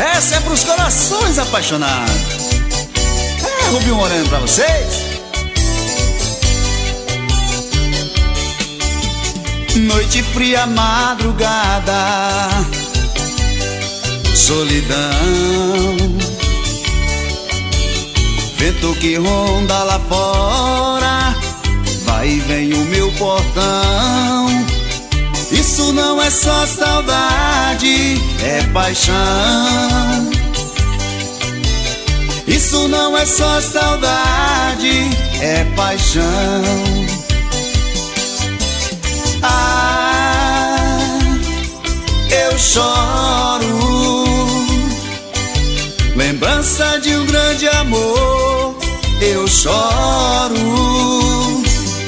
Essa é pros corações apaixonados. É Rubinho Moreno pra vocês. Noite fria, madrugada, solidão, vento que ronda lá fora, vai e vem o meu portão. Isso não é só saudade, é paixão. Isso não é só saudade, é paixão. Ah, eu choro, lembrança de um grande amor. Eu choro.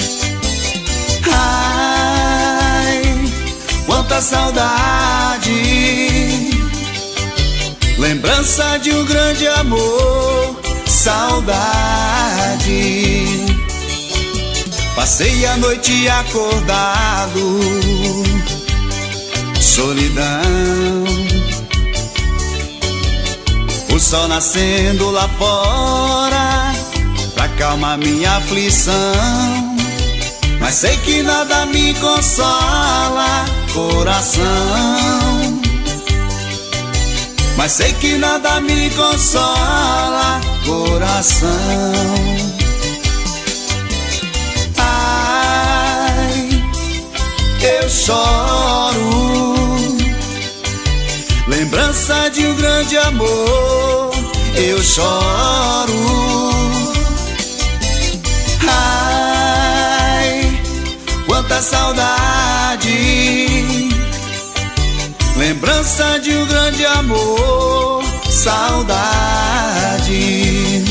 Ai, quanta saudade, lembrança de um grande amor. Saudade. Passei a noite acordado, solidão, o sol nascendo lá fora pra acalmar minha aflição. Mas sei que nada me consola, coração. Mas sei que nada me consola, coração. Eu choro, lembrança de um grande amor. Eu choro. Ai, quanta saudade, lembrança de um grande amor. Saudade.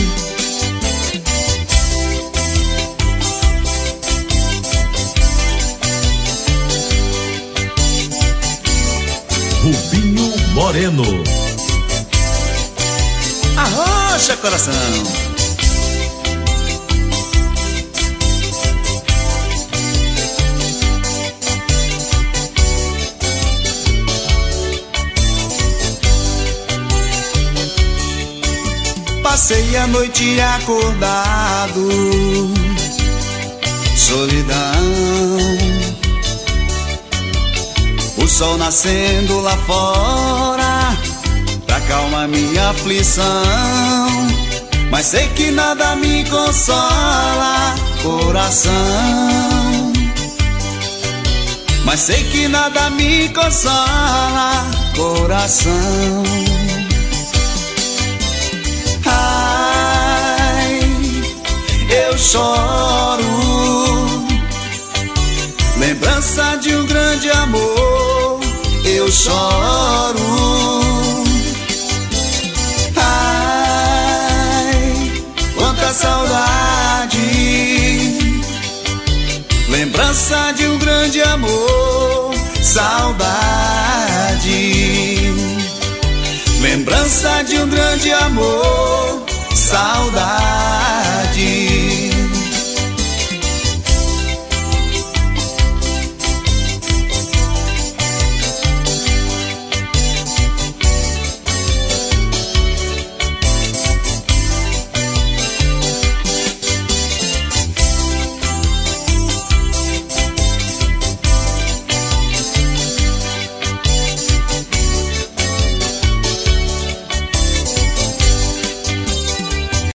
Rubinho Moreno. Arrocha, coração. Passei a noite acordado, solidão, o sol nascendo lá fora pra acalmar minha aflição. Mas sei que nada me consola, coração. Mas sei que nada me consola, coração. Ai, eu choro, lembrança de um grande amor. Eu choro. Ai, quanta saudade, lembrança de um grande amor. Saudade. Lembrança de um grande amor. Saudade.